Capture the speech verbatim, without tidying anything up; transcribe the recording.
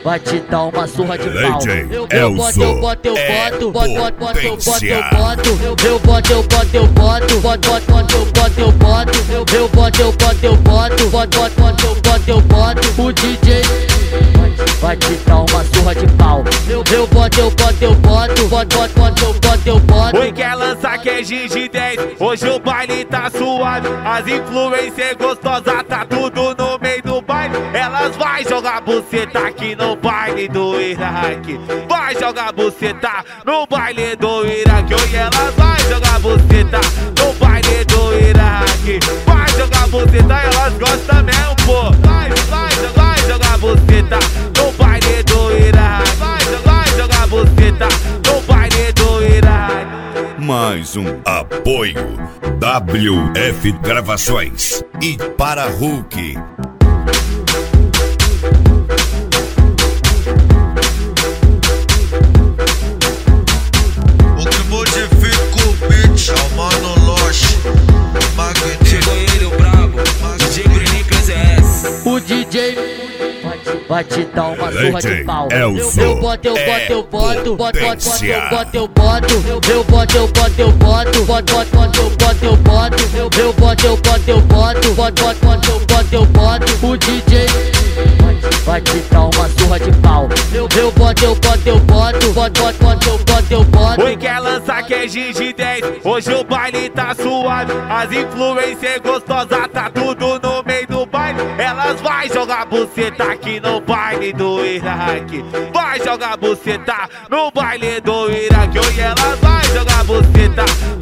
vai te dar uma surra de pau. Eu, eu boto, eu boto, eu boto, boto, boto, boto, eu boto, eu boto, eu boto, eu boto, eu boto, boto, boto, boto, eu boto, eu boto, eu boto, eu boto, eu boto, boto, boto, boto, eu boto, eu boto. O D J vai te dar uma surra de pau. Eu, eu boto, eu boto, eu boto, boto, boto, boto, eu boto, eu boto. Oi, quer lançar que é Gigi dez, hoje o baile tá suave. As influências gostosas tá tudo no meio do baile. Elas vai jogar buceta aqui no baile do Iraque. Vai jogar buceta no baile do Iraque. Oi, elas vai jogar buceta no baile do Iraque. Vai jogar buceta, elas gostam mesmo, pô. Vai, vai, vai jogar buceta no baile do Iraque. Vai, vai jogar buceta no baile do Iraque. Mais um apoio W F Gravações e para Hulk. O que modifica o beat é o Mano Loche, Magneto. Chegou ele, o brabo, D J Bruninho Crazy S. O D J vai te dar uma surra de pau. Eu, eu boto, eu boto, eu boto, boto, boto, boto, eu boto, eu boto, eu boto, eu boto, eu boto, boto, boto, boto, eu boto, eu boto, eu boto, eu boto, eu boto, boto, boto, boto, eu boto, eu boto. O D J vai te dar uma surra de pau. Eu, eu boto, eu boto, eu boto, boto, boto, boto, eu boto, eu boto. Oi, quer lançar que é Gigi dez, hoje o baile tá suave. As influências gostosas tá tudo no meio do baile. Elas vai jogar buceta aqui no baile do Iraque. Vai jogar buceta no baile do Iraque. Oi, elas vai jogar buceta